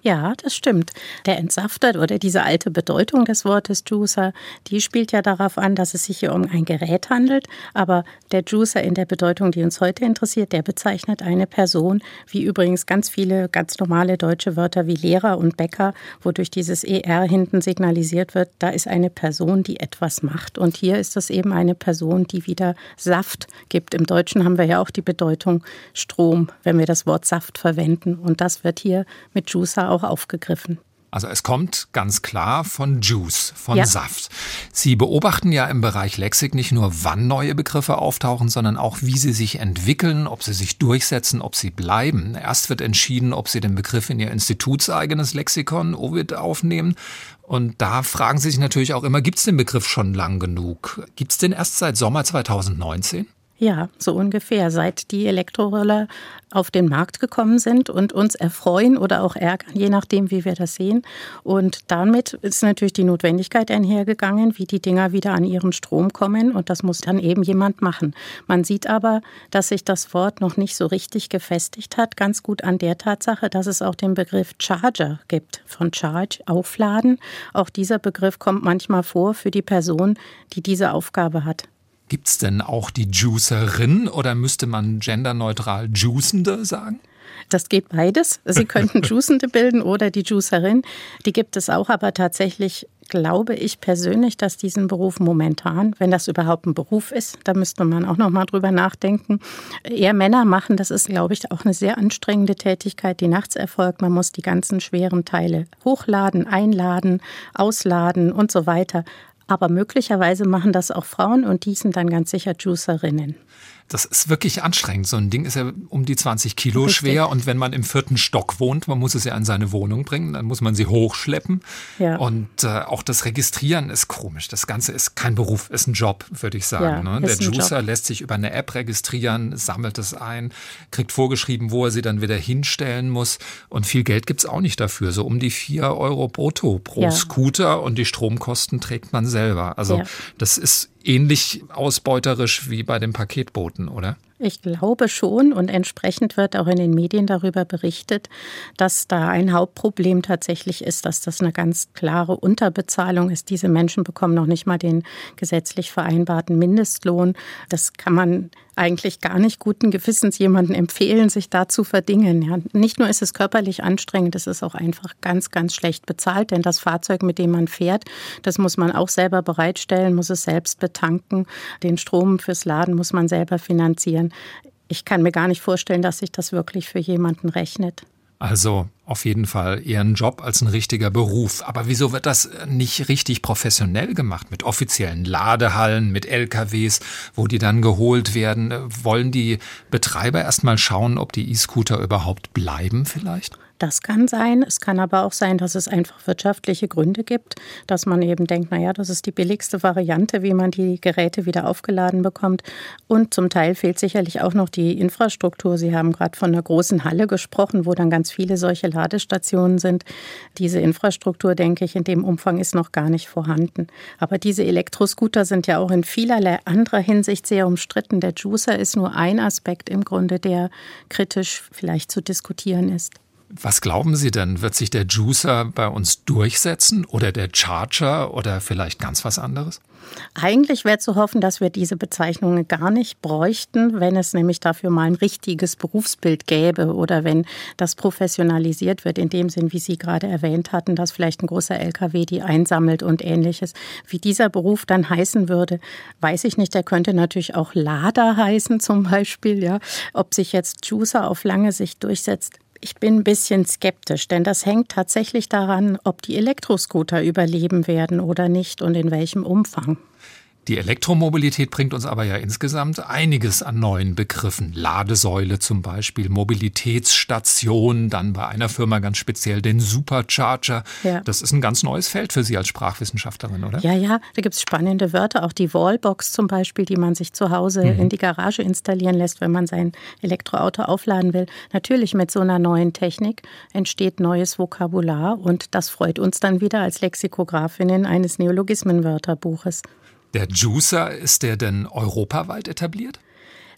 Ja, das stimmt. Der Entsafter oder diese alte Bedeutung des Wortes Juicer, die spielt ja darauf an, dass es sich hier um ein Gerät handelt. Aber der Juicer in der Bedeutung, die uns heute interessiert, der bezeichnet eine Person, wie übrigens ganz viele ganz normale deutsche Wörter wie Lehrer und Bäcker, wodurch dieses ER hinten signalisiert wird, da ist eine Person, die etwas macht. Und hier ist es eben eine Person, die wieder Saft gibt. Im Deutschen haben wir ja auch die Bedeutung Strom, wenn wir das Wort Saft verwenden. Und das wird hier mit Juicer auch aufgegriffen. Also es kommt ganz klar von Juice, von Saft. Sie beobachten ja im Bereich Lexik nicht nur, wann neue Begriffe auftauchen, sondern auch, wie sie sich entwickeln, ob sie sich durchsetzen, ob sie bleiben. Erst wird entschieden, ob sie den Begriff in ihr institutseigenes Lexikon, Ovid, aufnehmen. Und da fragen Sie sich natürlich auch immer, gibt es den Begriff schon lang genug? Gibt es den erst seit Sommer 2019? Ja, so ungefähr, seit die Elektroroller auf den Markt gekommen sind und uns erfreuen oder auch ärgern, je nachdem, wie wir das sehen. Und damit ist natürlich die Notwendigkeit einhergegangen, wie die Dinger wieder an ihren Strom kommen. Und das muss dann eben jemand machen. Man sieht aber, dass sich das Wort noch nicht so richtig gefestigt hat, ganz gut an der Tatsache, dass es auch den Begriff Charger gibt, von Charge, aufladen. Auch dieser Begriff kommt manchmal vor für die Person, die diese Aufgabe hat. Gibt es denn auch die Juicerin oder müsste man genderneutral Juicende sagen? Das geht beides. Sie könnten Juicende bilden oder die Juicerin. Die gibt es auch, aber tatsächlich glaube ich persönlich, dass diesen Beruf momentan, wenn das überhaupt ein Beruf ist, da müsste man auch noch mal drüber nachdenken, eher Männer machen. Das ist, glaube ich, auch eine sehr anstrengende Tätigkeit, die nachts erfolgt. Man muss die ganzen schweren Teile hochladen, einladen, ausladen und so weiter. Aber möglicherweise machen das auch Frauen und die sind dann ganz sicher Juicerinnen. Das ist wirklich anstrengend. So ein Ding ist ja um die 20 Kilo schwer. Und wenn man im 4. Stock wohnt, man muss es ja in seine Wohnung bringen, dann muss man sie hochschleppen. Ja. Und auch das Registrieren ist komisch. Das Ganze ist kein Beruf, ist ein Job, würde ich sagen. Ja, Der Juicer lässt sich über eine App registrieren, sammelt es ein, kriegt vorgeschrieben, wo er sie dann wieder hinstellen muss. Und viel Geld gibt's auch nicht dafür. So um die 4 € brutto pro Scooter. Und die Stromkosten trägt man selber. Also das ist ähnlich ausbeuterisch wie bei den Paketbooten, oder? Ich glaube schon und entsprechend wird auch in den Medien darüber berichtet, dass da ein Hauptproblem tatsächlich ist, dass das eine ganz klare Unterbezahlung ist. Diese Menschen bekommen noch nicht mal den gesetzlich vereinbarten Mindestlohn. Das kann man eigentlich gar nicht guten Gewissens jemandem empfehlen, sich da zu verdingen. Ja, nicht nur ist es körperlich anstrengend, es ist auch einfach ganz, ganz schlecht bezahlt, denn das Fahrzeug, mit dem man fährt, das muss man auch selber bereitstellen, muss es selbst betanken. Den Strom fürs Laden muss man selber finanzieren. Ich kann mir gar nicht vorstellen, dass sich das wirklich für jemanden rechnet. Also auf jeden Fall eher ein Job als ein richtiger Beruf. Aber wieso wird das nicht richtig professionell gemacht? Mit offiziellen Ladehallen, mit LKWs, wo die dann geholt werden? Wollen die Betreiber erst mal schauen, ob die E-Scooter überhaupt bleiben vielleicht? Das kann sein. Es kann aber auch sein, dass es einfach wirtschaftliche Gründe gibt, dass man eben denkt, naja, das ist die billigste Variante, wie man die Geräte wieder aufgeladen bekommt. Und zum Teil fehlt sicherlich auch noch die Infrastruktur. Sie haben gerade von einer großen Halle gesprochen, wo dann ganz viele solche Ladestationen sind. Diese Infrastruktur, denke ich, in dem Umfang ist noch gar nicht vorhanden. Aber diese Elektroscooter sind ja auch in vielerlei anderer Hinsicht sehr umstritten. Der Juicer ist nur ein Aspekt im Grunde, der kritisch vielleicht zu diskutieren ist. Was glauben Sie denn? Wird sich der Juicer bei uns durchsetzen oder der Charger oder vielleicht ganz was anderes? Eigentlich wäre zu hoffen, dass wir diese Bezeichnungen gar nicht bräuchten, wenn es nämlich dafür mal ein richtiges Berufsbild gäbe oder wenn das professionalisiert wird, in dem Sinn, wie Sie gerade erwähnt hatten, dass vielleicht ein großer LKW die einsammelt und Ähnliches. Wie dieser Beruf dann heißen würde, weiß ich nicht. Der könnte natürlich auch Lader heißen zum Beispiel. Ja. Ob sich jetzt Juicer auf lange Sicht durchsetzt, ich bin ein bisschen skeptisch, denn das hängt tatsächlich daran, ob die Elektroscooter überleben werden oder nicht und in welchem Umfang. Die Elektromobilität bringt uns aber ja insgesamt einiges an neuen Begriffen. Ladesäule zum Beispiel, Mobilitätsstation, dann bei einer Firma ganz speziell den Supercharger. Ja. Das ist ein ganz neues Feld für Sie als Sprachwissenschaftlerin, oder? Ja, da gibt es spannende Wörter. Auch die Wallbox zum Beispiel, die man sich zu Hause in die Garage installieren lässt, wenn man sein Elektroauto aufladen will. Natürlich mit so einer neuen Technik entsteht neues Vokabular und das freut uns dann wieder als Lexikografinnen eines Neologismenwörterbuches. Der Juicer, ist der denn europaweit etabliert?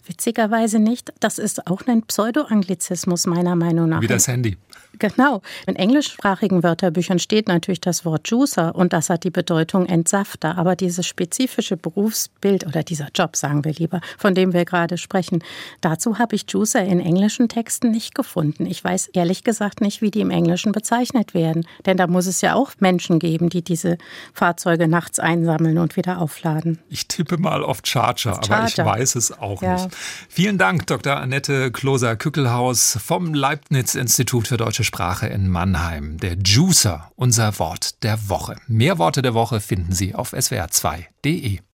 witzigerweise nicht. Das ist auch ein Pseudo-Anglizismus meiner Meinung nach. Wie das Handy. Genau. In englischsprachigen Wörterbüchern steht natürlich das Wort Juicer und das hat die Bedeutung Entsafter. Aber dieses spezifische Berufsbild oder dieser Job, sagen wir lieber, von dem wir gerade sprechen, dazu habe ich Juicer in englischen Texten nicht gefunden. Ich weiß ehrlich gesagt nicht, wie die im Englischen bezeichnet werden. Denn da muss es ja auch Menschen geben, die diese Fahrzeuge nachts einsammeln und wieder aufladen. Ich tippe mal auf Charger, aber ich weiß es auch nicht. Vielen Dank, Dr. Annette Kloser-Kückelhaus vom Leibniz-Institut für Deutsche Sprache in Mannheim. Der Juicer, unser Wort der Woche. Mehr Worte der Woche finden Sie auf swr2.de.